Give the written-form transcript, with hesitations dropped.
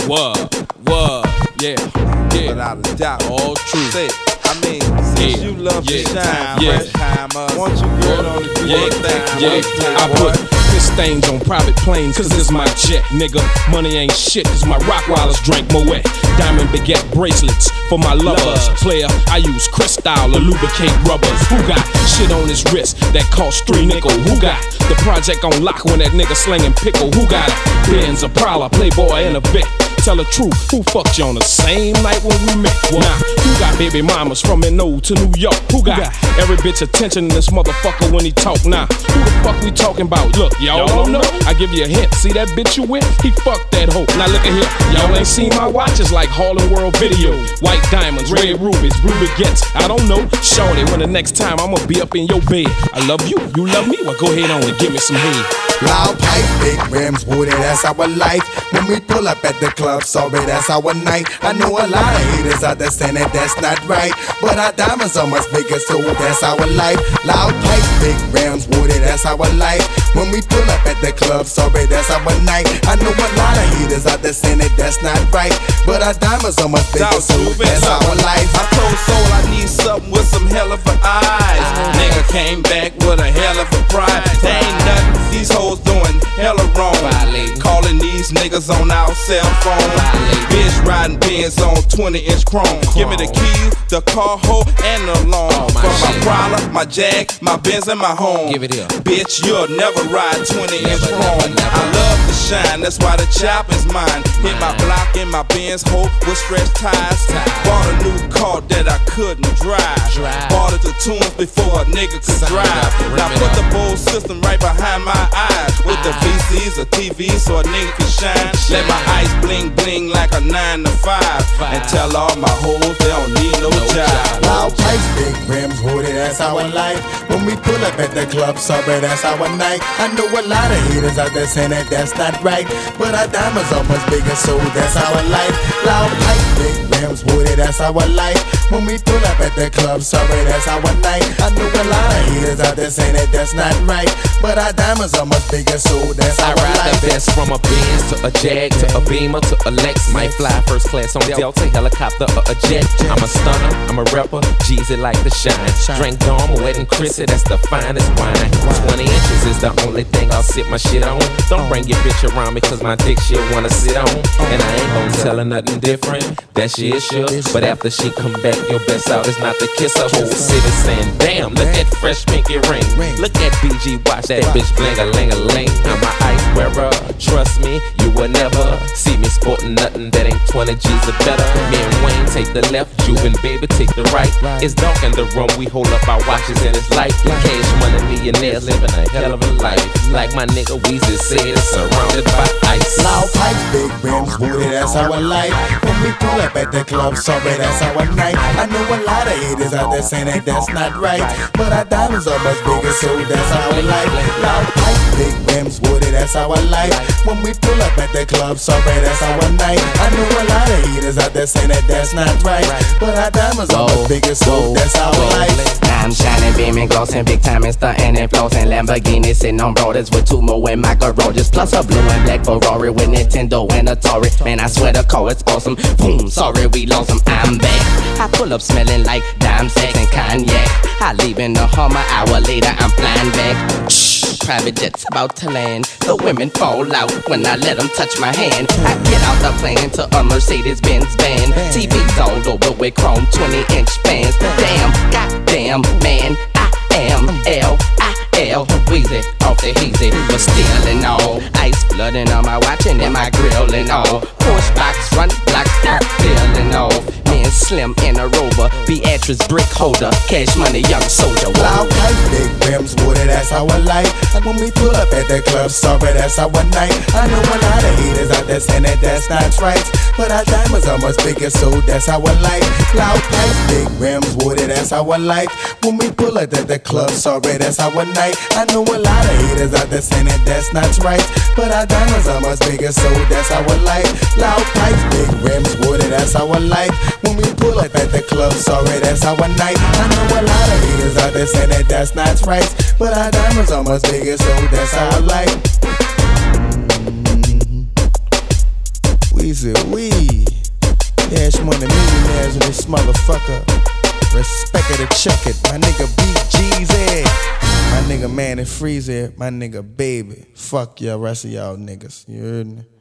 Yeah. Without a doubt. All true. Say it. I mean, since you love to shine, fresh time up. Want you girl on the I put piss stains on private planes, cause it's my jet, nigga. Money ain't shit, cause my Rockwallers drank Moet. Diamond baguette bracelets for my lovers. Player, I use Cristal to lubricate rubbers. Who got shit on his wrist that cost $3 nickel? Who got the project on lock when that nigga slinging pickle? Who got a Benz, a Prowler, Playboy, and a Vic? Tell the truth, who fucked you on the same night when we met? Nah, who got baby mamas from NO to New York? Who got every bitch attention in this motherfucker when he talk? Nah, who the fuck we talking about? Look, y'all don't know? I give you a hint. See that bitch you with? He fucked that hoe. Now look at here. Y'all ain't seen my watches like Harlem World Video. White diamonds, red rubies, blue baguettes. I don't know. Shorty, when the next time I'ma be up in your bed. I love you, you love me? Well, go ahead on and give me some head. Loud pipe, big rims, woody, that's our life. When we pull up at the club, sorry, that's our night. I know a lot of haters out there saying that that's not right, but our diamonds are much bigger, so that's our life. Loud pipe, big rims, woody, that's our life. When we pull up at the club, sorry, that's our night. I know a lot of haters out there saying that that's not right, but our diamonds are much bigger, so that's our life. I told Soul I need something with some hell of a eyes. Nigga came back with a hell of a pride. There ain't nothing these hoes doing hella wrong. Calling these niggas on our cell phone. Bitch riding Benz on 20-inch chrome. Give me the keys, the car hoe, and the alarm. For my Prowler, my Jag, my Benz, and my home. Give it here. Bitch, you'll never ride 20-inch chrome. I love to shine, that's why the chop is mine. Hit my block in my Benz hoe with stretch tires. Bought a new car that I couldn't drive. Bought it to tunes before a nigga could drive. Now put the Bose system right behind my eyes. With the VCs or TV so a nigga can shine. Let my ice bling bling like a 9 to 5. And tell all my hoes they don't need no job. Loud pipes, big rims, woody, that's our life. When we pull up at the club, sorry, that's our night. I know a lot of haters out there saying that that's not right, but our diamonds are much bigger, so that's our life. Loud pipes, big rims, woody, that's our life. When we pull up at the club, sorry, that's our night. I know a lot of haters out there saying that that's not right, but our diamonds are much bigger, so that's our life. I ride the best from a Benz to a Jag to a Beamer to a Lex. Might fly first class on Delta, helicopter or a jet. I'm a stunner, I'm a rapper, Jeezy like to shine. Drink Dom, Wet and Chrissy, that's the finest wine. 20 inches is the only thing I'll sit my shit on. Don't bring your bitch around me cause my dick she'll wanna sit on. And I ain't gon' tell her nothing different, that she is sure. But after she come back, your best out is not to kiss her. Whole city saying, damn, look at fresh pinky ring. Look at BG, watch that bitch bling-a-ling-a-ling. I'm a ice wearer, trust me, you will never see me sporting nothing that ain't 20 G's or better. Me and Wayne take the left, Juven baby take the right. It's dark in the room, we hold up our watches and it's light. Cash money millionaires living a hell of a life. Like my nigga Weezy said, it's surrounded by ice. Loud pipes, big rims, woody, that's our life. When we pull up at the club, sorry, that's our night. I know a lot of haters out there saying that that's not right, but our diamonds are much bigger, so that's our life. Loud pipes, big rims, woody, that's our life. When we pull up at the club, sorry, that's our night. I know a lot of haters out there saying that that's not right, but our diamonds are much bigger, so that's our life. I'm shining, beaming, glossing, big time and stunting and flossing. Lamborghini sitting on brothers with 2 more and macaronis, plus a blue and black Ferrari with Nintendo and Atari. Man, I swear the car is awesome. Boom, sorry we lost them. I'm back. I pull up smelling like dime sacks and cognac. I leave in the Hummer, hour later I'm flying back. Shh, private jets about to land. The women fall out when I let them touch my hand. I get out the plane to a Mercedes-Benz van. TVs all over with chrome 20-inch fans. Damn, goddamn, man, I am L.I.L. Weezy off the heezy, but still and all. Ice flooding on my watch and in my grill and all. Porsche box, front block, feeling off. Me and Slim in a Rover, Beatrice brick holder, cash money young soldier. Loud pipes, big rims, woody, that's our life. And when we pull up at the club, sorry, that's our night. I know a lot of haters out there saying that that's not right, but our diamonds are much bigger, so that's our life. Loud pipes, big rims, woody, that's our life. When we pull up at the club, sorry, that's our night. I know a lot of haters out there saying that that's not right, but our diamonds are much bigger, so that's our life. Loud pipes, big rims, woody, that's our life. When we pull up at the club, sorry, that's our night. I know a lot of haters out there saying that that's not right, but our diamonds are much bigger, so that's our life. Easy, we. Cash Money millionaires in this motherfucker. Respect it or chuck it. My nigga BGZ. My nigga Manny Freezy. My nigga Baby. Fuck y'all, rest of y'all niggas. You heard me?